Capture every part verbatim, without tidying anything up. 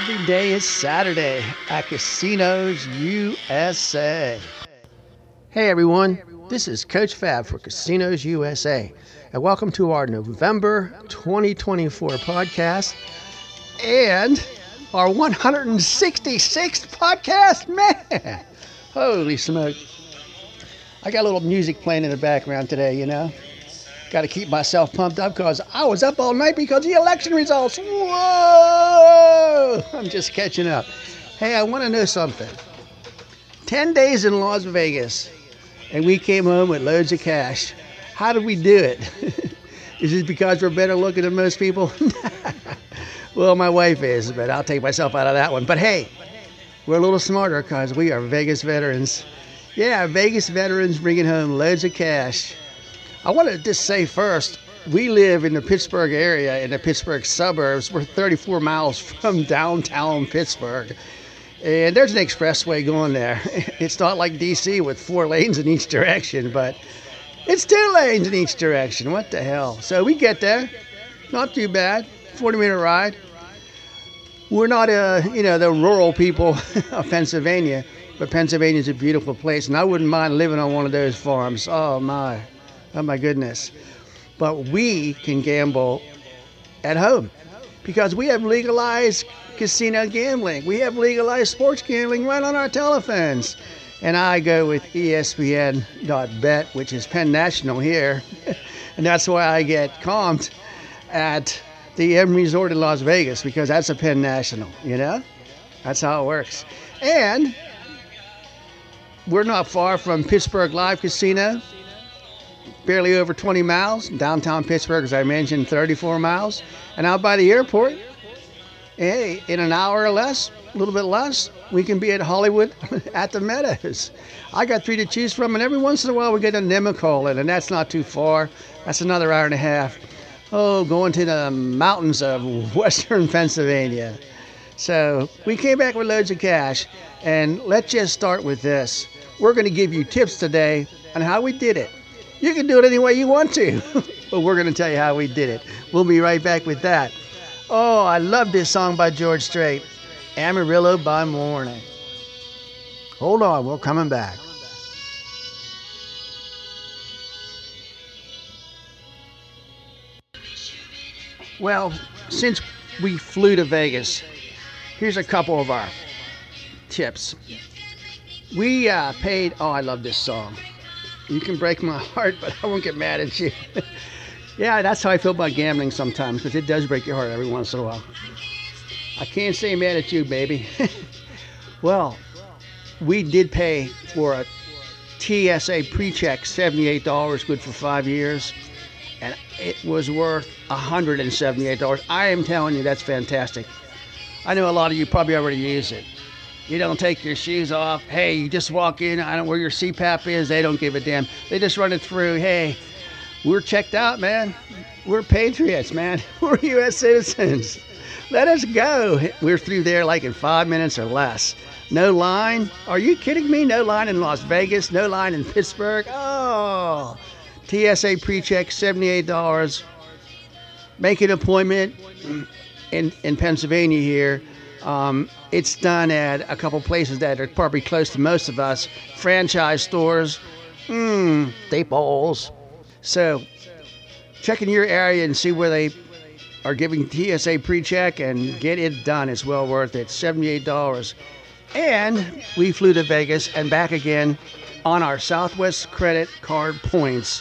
Every day is Saturday at Casinos U S A. Hey everyone, this is Coach Fab for Casinos U S A, and welcome to our November twenty twenty-four podcast and our one hundred sixty-sixth podcast. Man, holy smoke. I got a little music playing in the background today, you know. Got to keep myself pumped up because I was up all night because of the election results. Whoa! I'm just catching up. Hey, I want to know something. Ten days in Las Vegas, and we came home with loads of cash. How did we do it? Is it because we're better looking than most people? Well, my wife is, but I'll take myself out of that one. But hey, we're a little smarter because we are Vegas veterans. Yeah, Vegas veterans bringing home loads of cash. I want to just say first, we live in the Pittsburgh area, in the Pittsburgh suburbs. We're thirty-four miles from downtown Pittsburgh. And there's an expressway going there. It's not like D C with four lanes in each direction, but it's two lanes in each direction. What the hell? So we get there. Not too bad. forty minute ride. We're not, uh, you know, the rural people of Pennsylvania, but Pennsylvania's a beautiful place, and I wouldn't mind living on one of those farms. Oh, my. Oh, my goodness. But we can gamble at home because we have legalized casino gambling. We have legalized sports gambling right on our telephones. And I go with E S P N dot bet, which is Penn National here. And that's why I get comped at the M Resort in Las Vegas, because that's a Penn National, you know? That's how it works. And we're not far from Pittsburgh Live Casino. Barely over twenty miles. Downtown Pittsburgh, as I mentioned, thirty-four miles. And out by the airport, hey, in an hour or less, a little bit less, we can be at Hollywood at the Meadows. I got three to choose from, and every once in a while we get a Nemacolin, and that's not too far. That's another hour and a half. Oh, going to the mountains of western Pennsylvania. So we came back with loads of cash, and let's just start with this. We're going to give you tips today on how we did it. You can do it any way you want to, but we're going to tell you how we did it. We'll be right back with that. Oh, I love this song by George Strait, Amarillo by Morning. Hold on, we're coming back. Well, since we flew to Vegas, here's a couple of our tips. We uh, paid, oh, I love this song. You can break my heart, but I won't get mad at you. Yeah, that's how I feel about gambling sometimes, because it does break your heart every once in a while. I can't say mad at you, baby. Well, we did pay for a T S A pre-check, seventy-eight dollars, good for five years, and it was worth one hundred seventy-eight dollars. I am telling you, that's fantastic. I know a lot of you probably already use it. You don't take your shoes off. Hey, you just walk in. I don't know where your C PAP is. They don't give a damn. They just run it through. Hey, we're checked out, man. We're patriots, man. We're U S citizens. Let us go. We're through there like in five minutes or less. No line. Are you kidding me? No line in Las Vegas. No line in Pittsburgh. Oh, T S A pre-check, seventy-eight dollars. Make an appointment in, in Pennsylvania here. Um, it's done at a couple places that are probably close to most of us. Franchise stores, hmm, Staples. So check in your area and see where they are giving T S A pre-check and get it done. It's well worth it. seventy-eight dollars. And we flew to Vegas and back again on our Southwest credit card points.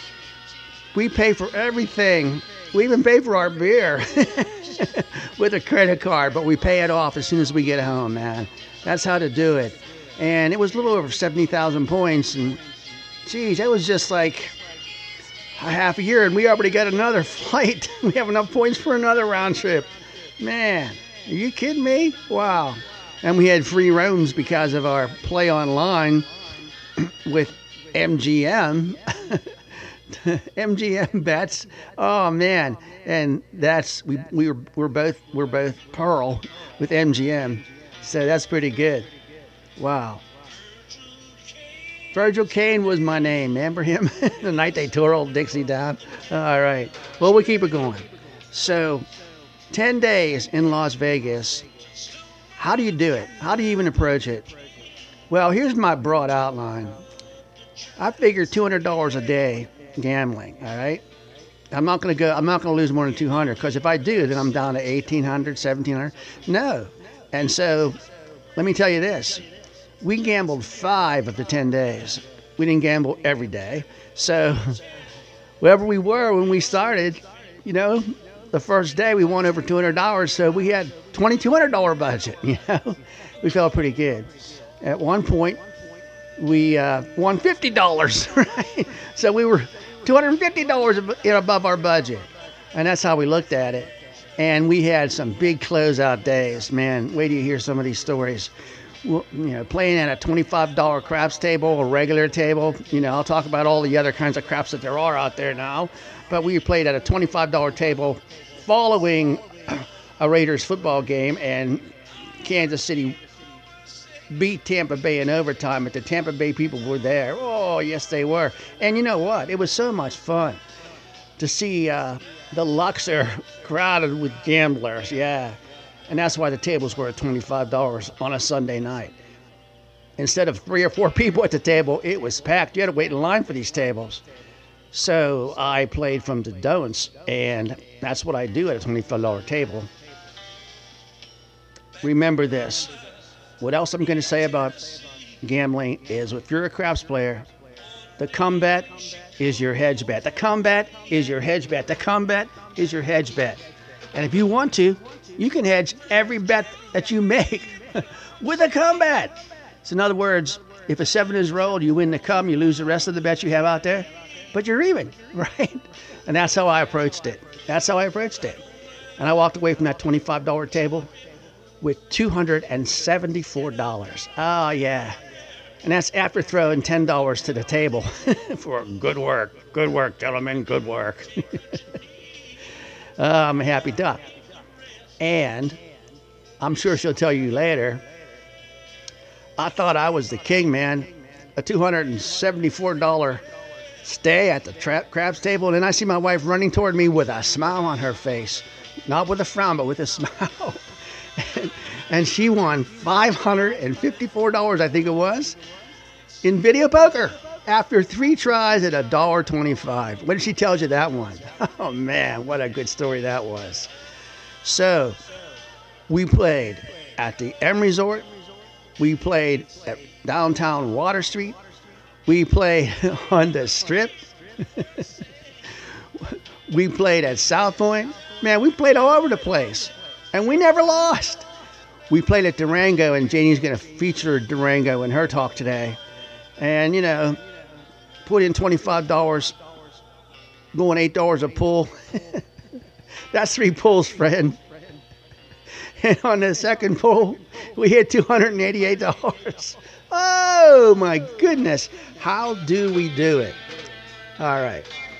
We pay for everything. We even pay for our beer with a credit card, but we pay it off as soon as we get home, man. That's how to do it. And it was a little over seventy thousand points, and geez, that was just like a half a year, and we already got another flight. We have enough points for another round trip. Man, are you kidding me? Wow. And we had free rooms because of our play online with M G M. M G M bets. Oh man, and that's we we were we're both we're both Pearl with M G M, so that's pretty good. Wow. Virgil Kane was my name. Remember him? The night they tore old Dixie down. All right. Well, we keep it going. So, ten days in Las Vegas. How do you do it? How do you even approach it? Well, here's my broad outline. I figure two hundred dollars a day gambling, all right? I'm not going to go, I'm not going to lose more than two hundred, because if I do, then I'm down to eighteen hundred, seventeen hundred. No. And so, let me tell you this. We gambled five of the ten days. We didn't gamble every day. So, wherever we were when we started, you know, the first day we won over two hundred dollars, so we had twenty-two hundred dollars budget, you know. We felt pretty good. At one point, we uh, won fifty dollars, right? So we were two hundred fifty dollars above our budget. And that's how we looked at it. And we had some big closeout days. Man, wait till you hear some of these stories. Well, you know, playing at a twenty-five dollars craps table, a regular table. You know, I'll talk about all the other kinds of craps that there are out there now. But we played at a twenty-five dollars table following a Raiders football game, and Kansas City beat Tampa Bay in overtime, but the Tampa Bay people were there. Oh, yes, they were. And you know what? It was so much fun to see uh, the Luxor crowded with gamblers. Yeah. And that's why the tables were at twenty-five dollars on a Sunday night. Instead of three or four people at the table, it was packed. You had to wait in line for these tables. So I played from the don'ts, and that's what I do at a twenty-five dollars table. Remember this. What else I'm going to say about gambling is, if you're a craps player, the come bet is your hedge bet. The come bet is your hedge bet. The come bet is your hedge bet. And if you want to, you can hedge every bet that you make with a come bet. So in other words, if a seven is rolled, you win the come, you lose the rest of the bets you have out there, but you're even, right? And that's how I approached it. That's how I approached it. And I walked away from that twenty-five dollars table with two hundred seventy-four dollars. Oh, yeah. And that's after throwing ten dollars to the table for good work. Good work, gentlemen. Good work. uh, I'm a happy duck. And I'm sure she'll tell you later, I thought I was the king, man. A two hundred seventy-four dollars stay at the tra- craps table, and then I see my wife running toward me with a smile on her face. Not with a frown, but with a smile. and, and she won five hundred fifty-four dollars, I think it was, in video poker after three tries at one dollar twenty-five. What did she tell you that one? Oh, man, what a good story that was. So, we played at the M Resort. We played at downtown Water Street. We played on the Strip. We played at South Point. Man, we played all over the place. And we never lost. We played at Durango, and Janie's going to feature Durango in her talk today. And, you know, put in twenty-five dollars, going eight dollars a pull. That's three pulls, friend. And on the second pull, we hit two hundred eighty-eight dollars. Oh, my goodness. How do we do it? All right.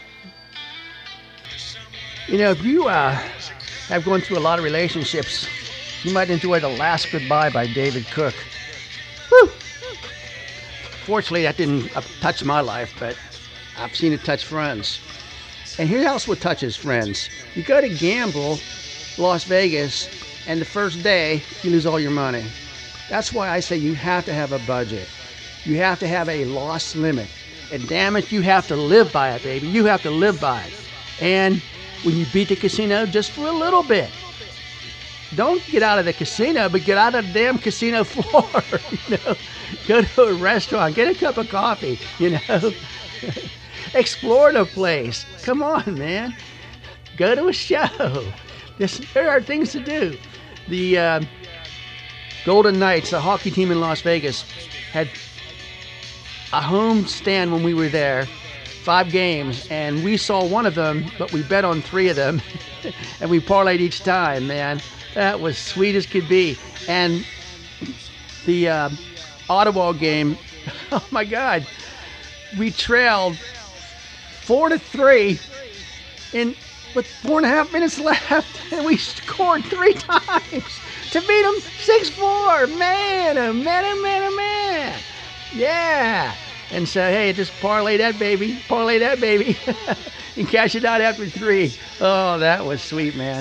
You know, if you uh, have gone through a lot of relationships, you might enjoy The Last Goodbye by David Cook. Woo! Fortunately, that didn't uh, touch my life, but I've seen it touch friends. And here's else what touches friends. You go to gamble Las Vegas, and the first day, you lose all your money. That's why I say you have to have a budget. You have to have a loss limit. And damn it, you have to live by it, baby. You have to live by it. And when you beat the casino, just for a little bit. Don't get out of the casino, but get out of the damn casino floor. You know, go to a restaurant, get a cup of coffee, you know. Explore the place. Come on, man. Go to a show. This, there are things to do. The uh, Golden Knights, the hockey team in Las Vegas, had a home stand when we were there, five games, and we saw one of them, but we bet on three of them, and we parlayed each time, man. That was sweet as could be. And the uh, Ottawa game, oh my God, we trailed four to three in with four and a half minutes left, and we scored three times to beat them six four. Man, oh man, oh man, oh man. Yeah. And so, hey, just parlay that baby, parlay that baby, and cash it out after three. Oh, that was sweet, man.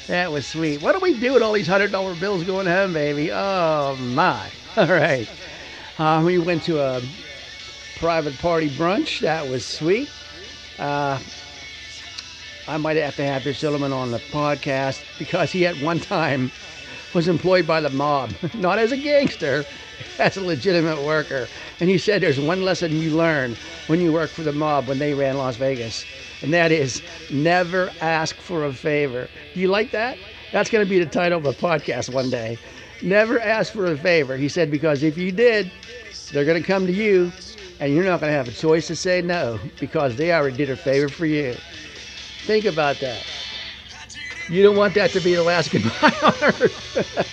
That was sweet. What do we do with all these one hundred dollar bills going home, baby? Oh, my. All right. Uh, we went to a private party brunch. That was sweet. Uh, I might have to have this gentleman on the podcast because he at one time was employed by the mob, not as a gangster, as a legitimate worker. And he said there's one lesson you learn when you work for the mob when they ran Las Vegas, and that is never ask for a favor. Do you like that? That's going to be the title of a podcast one day. Never ask for a favor. He said, because if you did, they're going to come to you, and you're not going to have a choice to say no because they already did a favor for you. Think about that. You don't want that to be the last goodbye on earth.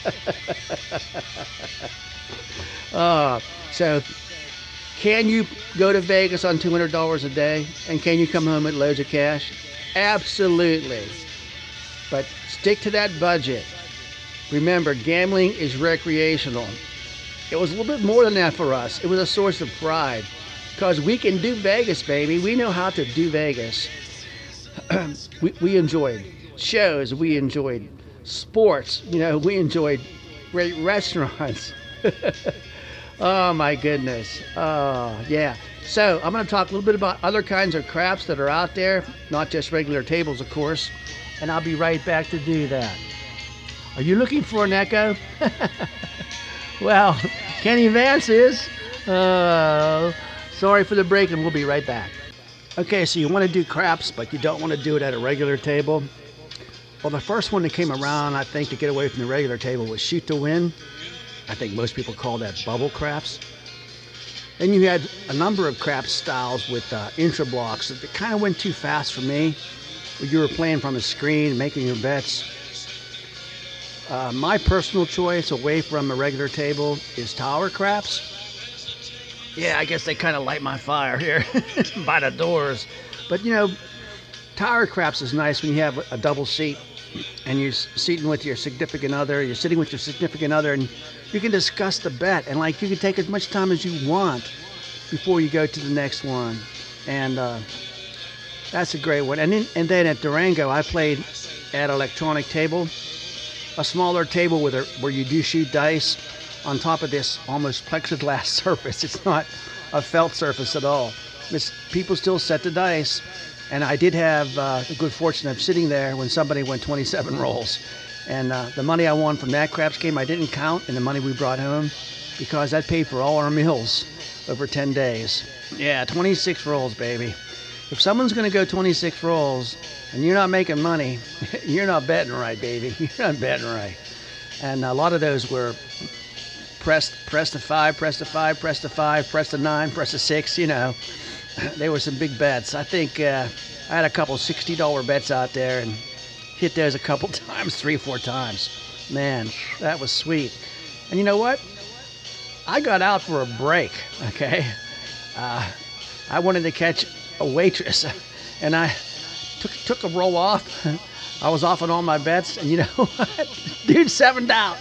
uh, so, can you go to Vegas on two hundred dollars a day? And can you come home with loads of cash? Absolutely. But stick to that budget. Remember, gambling is recreational. It was a little bit more than that for us. It was a source of pride. Because we can do Vegas, baby. We know how to do Vegas. we, we enjoyed shows. We enjoyed sports. You know, we enjoyed great restaurants. Oh, my goodness. Oh, yeah. So I'm going to talk a little bit about other kinds of craps that are out there. Not just regular tables, of course. And I'll be right back to do that. Are you looking for an echo? Well, Kenny Vance is. Uh, sorry for the break, and we'll be right back. Okay, so you want to do craps, but you don't want to do it at a regular table. Well, the first one that came around, I think, to get away from the regular table was shoot to win. I think most people call that bubble craps. Then you had a number of craps styles with uh, intra blocks that kind of went too fast for me. You were playing from a screen, making your bets. Uh, my personal choice away from a regular table is tower craps. Yeah, I guess they kind of light my fire here by the doors. But, you know, tower craps is nice when you have a double seat and you're seating with your significant other, you're sitting with your significant other, and you can discuss the bet. And, like, you can take as much time as you want before you go to the next one. And uh, that's a great one. And then, and then at Durango, I played at Electronic Table, a smaller table with a, where you do shoot dice on top of this almost plexiglass surface. It's not a felt surface at all. It's, people still set the dice. And I did have uh, the good fortune of sitting there when somebody went twenty-seven rolls. And uh, the money I won from that craps game, I didn't count in the money we brought home because that paid for all our meals over ten days. Yeah, twenty-six rolls, baby. If someone's going to go twenty-six rolls and you're not making money, you're not betting right, baby. You're not betting right. And a lot of those were press, press the five, press the five, press the five, press the nine, press the six, you know. They were some big bets. I think uh, I had a couple sixty dollar bets out there and hit those a couple times, three or four times. Man, that was sweet. And you know what? I got out for a break, okay? Uh, I wanted to catch a waitress, and I took took a roll off. I was off on all my bets, and you know what? Dude, sevened out.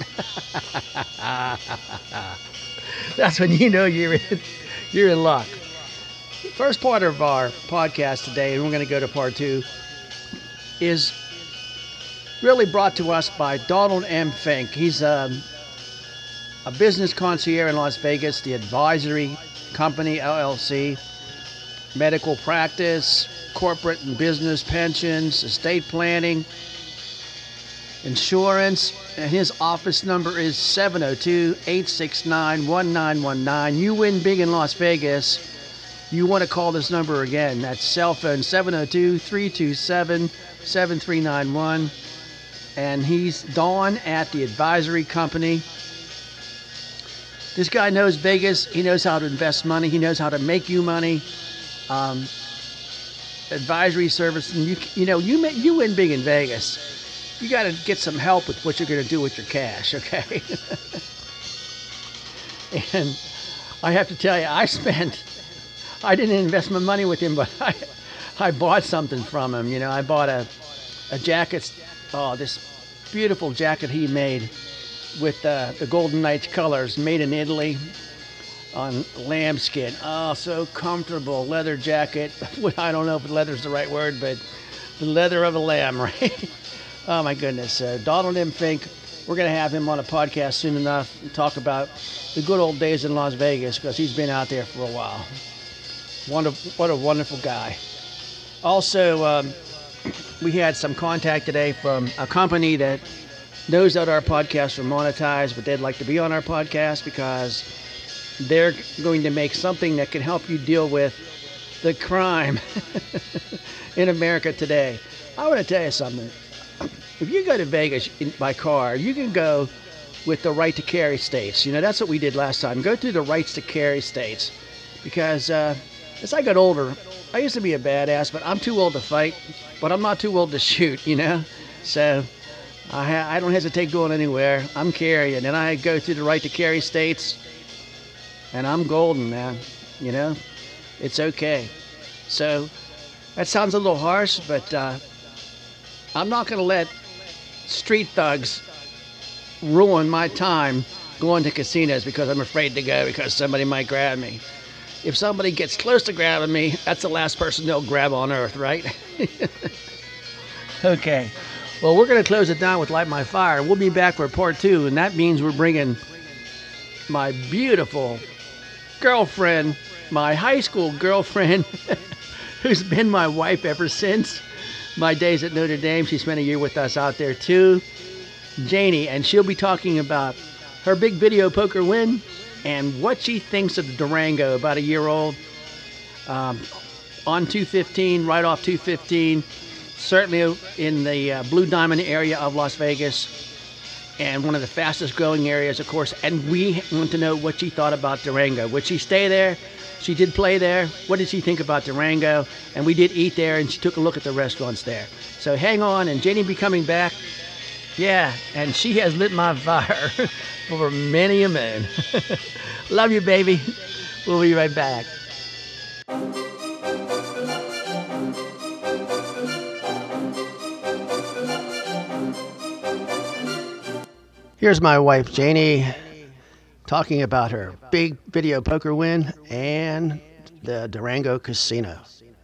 That's when you know you're in, you're in luck. First part of our podcast today, and we're going to go to part two, is really brought to us by Donald M. Fink. He's um, a business concierge in Las Vegas, the Advisory Company, L L C, medical practice, corporate and business pensions, estate planning, insurance, and his office number is seven oh two, eight six nine, one nine one nine. You win big in Las Vegas. You want to call this number again. That's cell phone seven oh two, three two seven, seven three nine one. And he's Don at the Advisory Company. This guy knows Vegas. He knows how to invest money. He knows how to make you money. Um, advisory service. And you, you know, you you win big in Vegas. You got to get some help with what you're going to do with your cash, okay? And I have to tell you, I spent... I didn't invest my money with him, but I, I bought something from him. You know, I bought a, a jacket. Oh, this beautiful jacket he made with uh, the Golden Knights colors, made in Italy on lambskin. Oh, so comfortable. Leather jacket. I don't know if leather's the right word, but the leather of a lamb, right? Oh my goodness. Uh, Donald M. Fink, we're going to have him on a podcast soon enough and talk about the good old days in Las Vegas because he's been out there for a while. Wonderful, what a wonderful guy. Also, um, we had some contact today from a company that knows that our podcasts are monetized, but they'd like to be on our podcast because they're going to make something that can help you deal with the crime in America today. I want to tell you something. If you go to Vegas in, by car, you can go with the right to carry states. You know, that's what we did last time. Go through the rights to carry states. Because uh, as I got older, I used to be a badass, but I'm too old to fight. But I'm not too old to shoot, you know. So I, ha- I don't hesitate going anywhere. I'm carrying. And I go through the right to carry states. And I'm golden, man. You know, it's okay. So that sounds a little harsh, but uh, I'm not going to let street thugs ruin my time going to casinos because I'm afraid to go because somebody might grab me. If somebody gets close to grabbing me, that's the last person they'll grab on earth, right? Okay. Well, we're going to close it down with Light My Fire. We'll be back for part two, and that means we're bringing my beautiful girlfriend, my high school girlfriend, who's been my wife ever since my days at Notre Dame. She spent a year with us out there too, Janie, and she'll be talking about her big video poker win and what she thinks of the Durango, about a year old, um, on two fifteen, right off two fifteen, certainly in the uh, Blue Diamond area of Las Vegas, and one of the fastest growing areas, of course. And we want to know what she thought about Durango. Would she stay there? She did play there. What did she think about Durango? And we did eat there, and she took a look at the restaurants there. So hang on, and Janie will be coming back. Yeah, and she has lit my fire for many a moon. Love you, baby. We'll be right back. Here's my wife, Janie, talking about her big video poker win and the Durango Casino.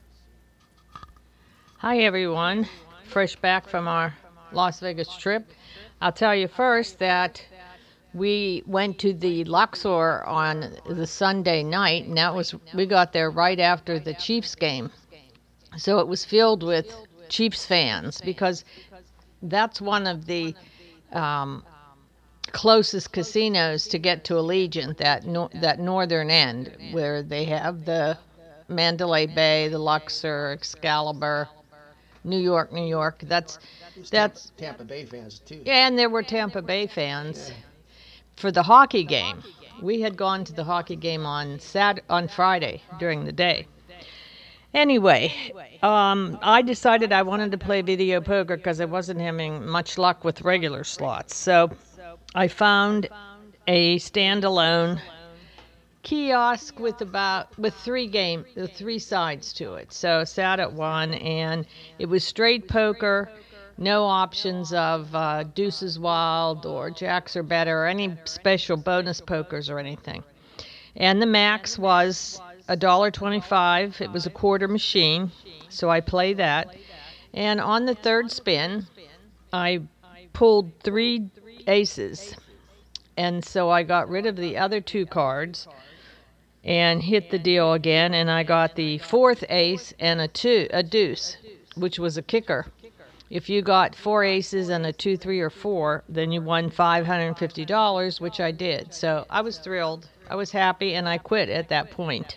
Hi, everyone. Fresh back from our Las Vegas trip. I'll tell you first that we went to the Luxor on the Sunday night, and that was, we got there right after the Chiefs game. So it was filled with Chiefs fans because that's one of the um, closest casinos to get to Allegiant, that no, that northern end where they have the Mandalay Bay, the Luxor, Excalibur, New York, New York. That's that's Tampa Bay fans too. Yeah, and there were Tampa Bay fans yeah. for the hockey game. We had gone to the hockey game on Sat on Friday during the day. Anyway, um, I decided I wanted to play video poker because I wasn't having much luck with regular slots. So I found a standalone kiosk with about with three game uh, three sides to it. So sat at one, and it was straight poker, no options of uh, deuces wild or jacks or better or any special bonus pokers or anything. And the max was a dollar twenty-five. It was a quarter machine, so I played that. And on the third spin, I pulled three aces, and so I got rid of the other two cards and hit the deal again, and I got the fourth ace and a two a deuce, which was a kicker. If you got four aces and a two, three, or four, then you won five hundred fifty dollars, which I did. So I was thrilled. I was happy, and I quit at that point.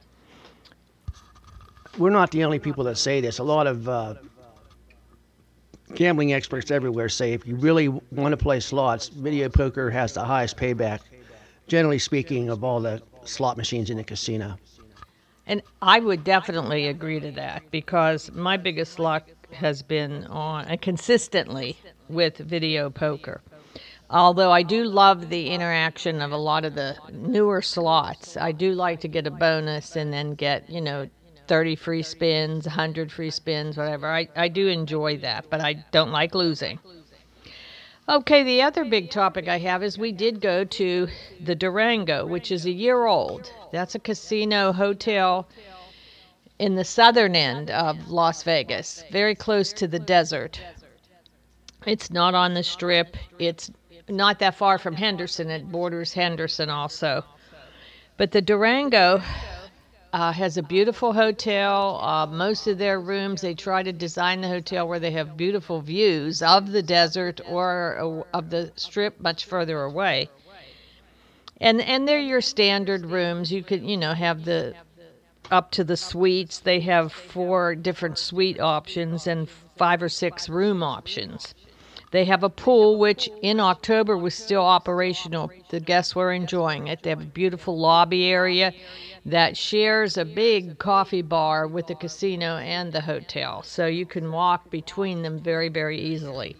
We're not the only people that say this. A lot of uh, gambling experts everywhere say if you really want to play slots, video poker has the highest payback, generally speaking, of all the slot machines in the casino. And I would definitely agree to that because my biggest luck has been on uh, consistently with video poker. Although I do love the interaction of a lot of the newer slots. I do like to get a bonus and then get, you know, thirty free spins, one hundred free spins, whatever. I, I do enjoy that, but I don't like losing. Okay, the other big topic I have is we did go to the Durango, which is a year old. That's a casino hotel in the southern end of Las Vegas, very close to the desert. It's not on the Strip. It's not that far from Henderson. It borders Henderson also. But the Durango uh, has a beautiful hotel. Uh, most of their rooms, they try to design the hotel where they have beautiful views of the desert or uh, of the Strip much further away. And and they're your standard rooms. You could, you know, have the up to the suites. They have four different suite options and five or six room options. They have a pool, which in October was still operational. The guests were enjoying it. They have a beautiful lobby area that shares a big coffee bar with the casino and the hotel. So you can walk between them very, very easily.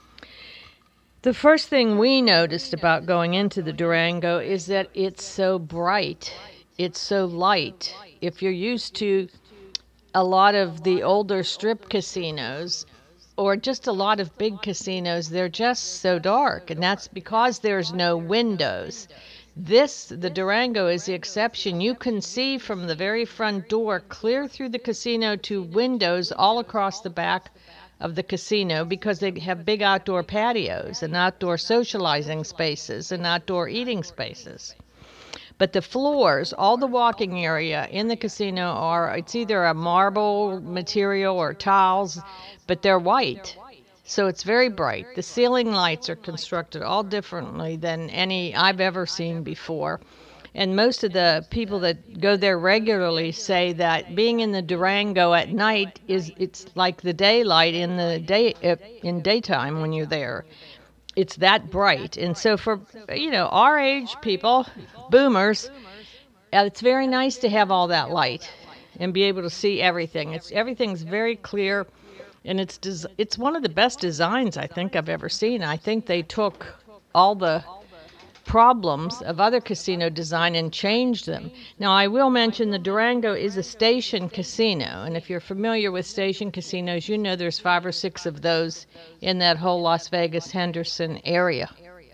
The first thing we noticed about going into the Durango is that it's so bright. It's so light. If you're used to a lot of the older Strip casinos, or just a lot of big casinos, they're just so dark, and that's because there's no windows. This, the Durango, is the exception. You can see from the very front door clear through the casino to windows all across the back of the casino because they have big outdoor patios and outdoor socializing spaces and outdoor eating spaces. But the floors, all the walking area in the casino are, it's either a marble material or tiles, but they're white. So it's very bright. The ceiling lights are constructed all differently than any I've ever seen before. And most of the people that go there regularly say that being in the Durango at night is, it's like the daylight in the day, in daytime when you're there. It's that bright. And so for, you know, our age people, boomers, it's very nice to have all that light and be able to see everything. It's everything's very clear, and it's des- it's one of the best designs I think I've ever seen. I think they took all the problems of other casino design and changed them. Now, I will mention the Durango is a station casino, and if you're familiar with station casinos, you know there's five or six of those in that whole Las Vegas, Henderson area.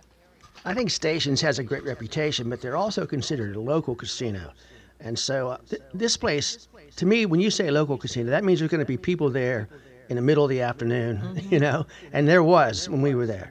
I think Stations has a great reputation, but they're also considered a local casino. And so uh, th- this place, to me, when you say local casino, that means there's going to be people there in the middle of the afternoon, mm-hmm. you know, and there was when we were there.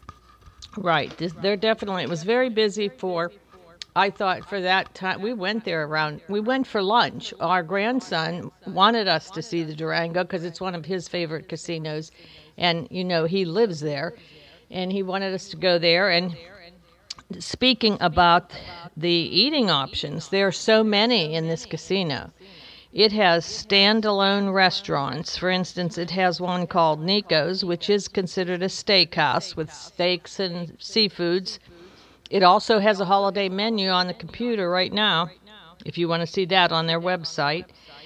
Right. This, there definitely, it was very busy for, I thought for that time, we went there around, we went for lunch. Our grandson wanted us to see the Durango because it's one of his favorite casinos. And, you know, he lives there. And he wanted us to go there. And speaking about the eating options, there are so many in this casino. It has standalone restaurants. For instance, it has one called Nico's, which is considered a steakhouse with steaks and seafoods. It also has a holiday menu on the computer right now, if you want to see that on their website.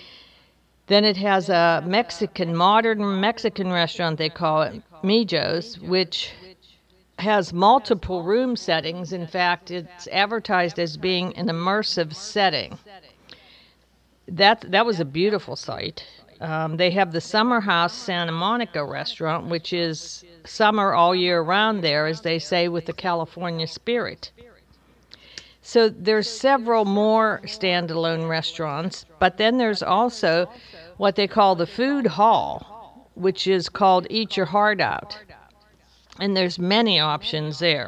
Then it has a Mexican, modern Mexican restaurant, they call it Mijo's, which has multiple room settings. In fact, it's advertised as being an immersive setting. That that was a beautiful site. Um, they have the Summer House Santa Monica restaurant, which is summer all year round there, as they say, with the California spirit. So there's several more standalone restaurants, but then there's also what they call the food hall, which is called Eat Your Heart Out. And there's many options there.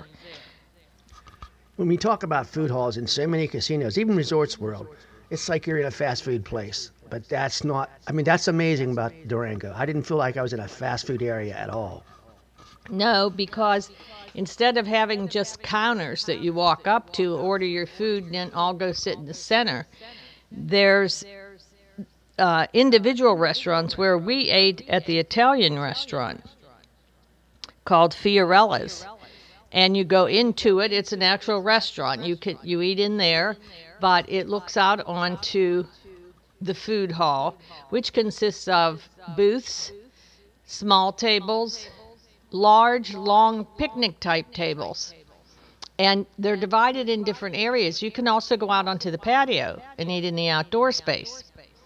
When we talk about food halls in so many casinos, even Resorts World, it's like you're in a fast food place. But that's not, I mean, that's amazing about Durango. I didn't feel like I was in a fast food area at all. No, because instead of having just counters that you walk up to, order your food, and then all go sit in the center, there's uh, individual restaurants where we ate at the Italian restaurant called Fiorella's. And you go into it, it's an actual restaurant. You can you eat in there, but it looks out onto the food hall, which consists of booths, small tables, large, long picnic-type tables. And they're divided in different areas. You can also go out onto the patio and eat in the outdoor space.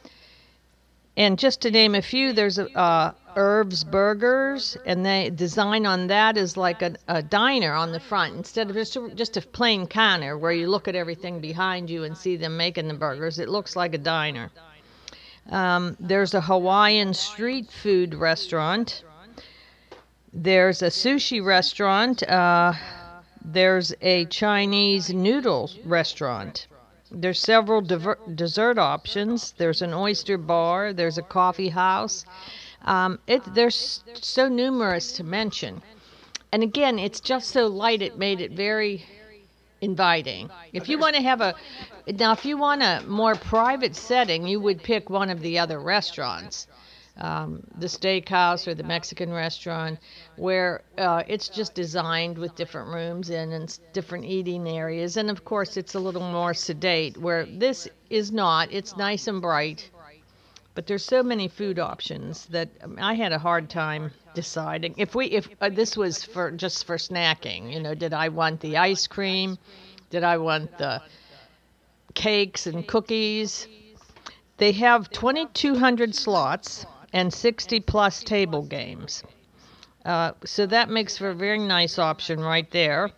And just to name a few, there's a, uh, Herb's Burgers, and the design on that is like a, a diner on the front instead of just a, just a plain counter where you look at everything behind you and see them making the burgers. It looks like a diner. Um, there's a Hawaiian street food restaurant. There's a sushi restaurant. Uh, there's a Chinese noodle restaurant. There's several diver- dessert options. There's an oyster bar. There's a coffee house. Um, it, there's so numerous to mention. And again, it's just so light, it made it very inviting. If you want to have a, now if you want a more private setting, you would pick one of the other restaurants. Um, the steakhouse or the Mexican restaurant, where uh, it's just designed with different rooms and, and different eating areas. And of course, it's a little more sedate, where this is not. It's nice and bright, but there's so many food options that um, I had a hard time deciding. If we, if uh, this was for just for snacking, you know, did I want the ice cream? Did I want the cakes and cookies? They have twenty-two hundred slots and sixty plus table games. Uh, so that makes for a very nice option right there.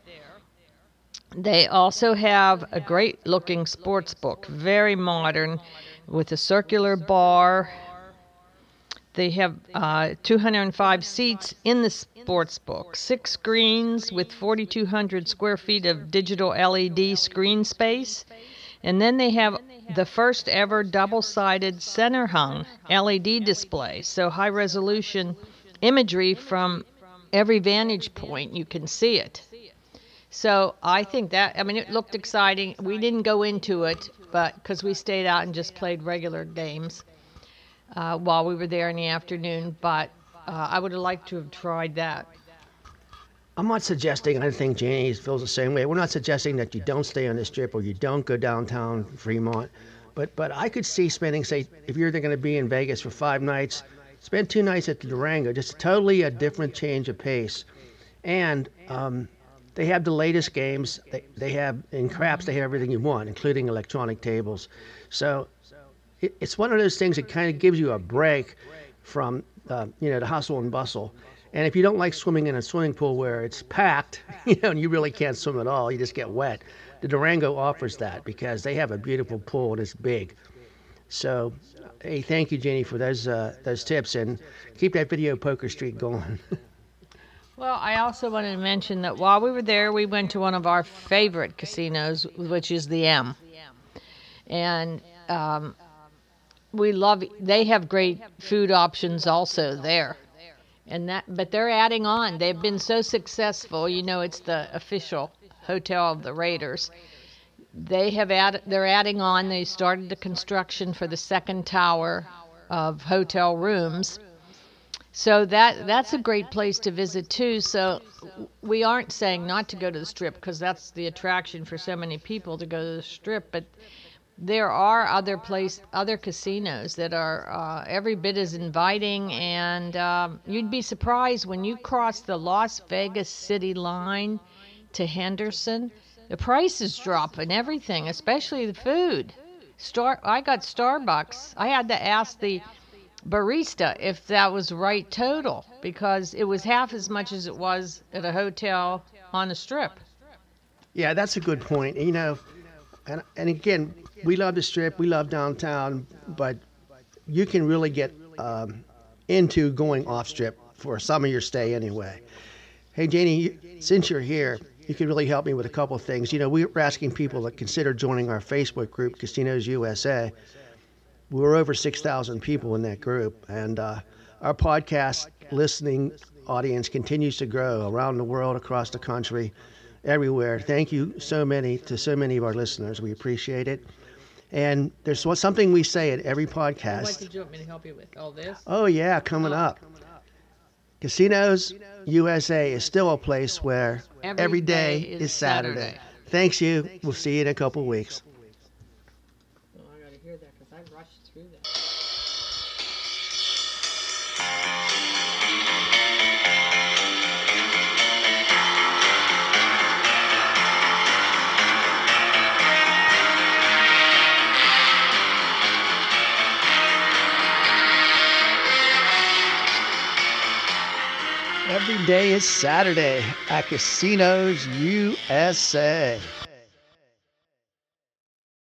They also have a great looking sports book, very modern, with a circular bar. They have uh, two hundred five seats in the sports book, six screens with forty-two hundred square feet of digital L E D screen space. And then they have the first ever double-sided center-hung L E D display, so high-resolution imagery from every vantage point, you can see it. So I think that, I mean, it looked exciting. We didn't go into it, but because we stayed out and just played regular games uh, while we were there in the afternoon, but uh, I would have liked to have tried that. I'm not suggesting, I think Janie feels the same way. We're not suggesting that you don't stay on the Strip or you don't go downtown Fremont. But but I could see spending, say, if you're going to be in Vegas for five nights, spend two nights at the Durango. Just totally a different change of pace. And um, they have the latest games. They, they have, in craps, they have everything you want, including electronic tables. So it, it's one of those things that kind of gives you a break from, uh, you know, the hustle and bustle. And if you don't like swimming in a swimming pool where it's packed, you know, and you really can't swim at all, you just get wet, the Durango offers that because they have a beautiful pool and it's big. So, hey, thank you, Jeannie, for those uh, those tips, and keep that video poker streak going. Well, I also wanted to mention that while we were there, we went to one of our favorite casinos, which is the M. And um, we love, they have great food options also there. And that, but they're adding on. They've been so successful. You know, it's the official hotel of the Raiders. They have added. They're adding on. They started the construction for the second tower of hotel rooms. So that that's a great place to visit too. So we aren't saying not to go to the Strip because that's the attraction for so many people to go to the Strip, but there are other place, other casinos that are uh, every bit as inviting, and um, you'd be surprised when you cross the Las Vegas city line to Henderson. The prices drop and everything, especially the food. Star, I got Starbucks. I had to ask the barista if that was right total because it was half as much as it was at a hotel on the Strip. Yeah, that's a good point. You know, and and again, we love the Strip, we love downtown, but you can really get um, into going off Strip for some of your stay anyway. Hey, Janie, since you're here, you can really help me with a couple of things. You know, we're asking people to consider joining our Facebook group, Casinos U S A. We're over six thousand people in that group, and uh, our podcast listening audience continues to grow around the world, across the country, everywhere. Thank you so many to so many of our listeners. We appreciate it. And there's something we say at every podcast. What did you want me to help you with? All this? Oh, yeah, coming oh. up. Casinos U S A is still a place where every, every day, day is, is Saturday. Saturday. Thanks, you. We'll see you in a couple of weeks. Oh, I got to hear that because I rushed through that. Every day is Saturday at Casinos U S A.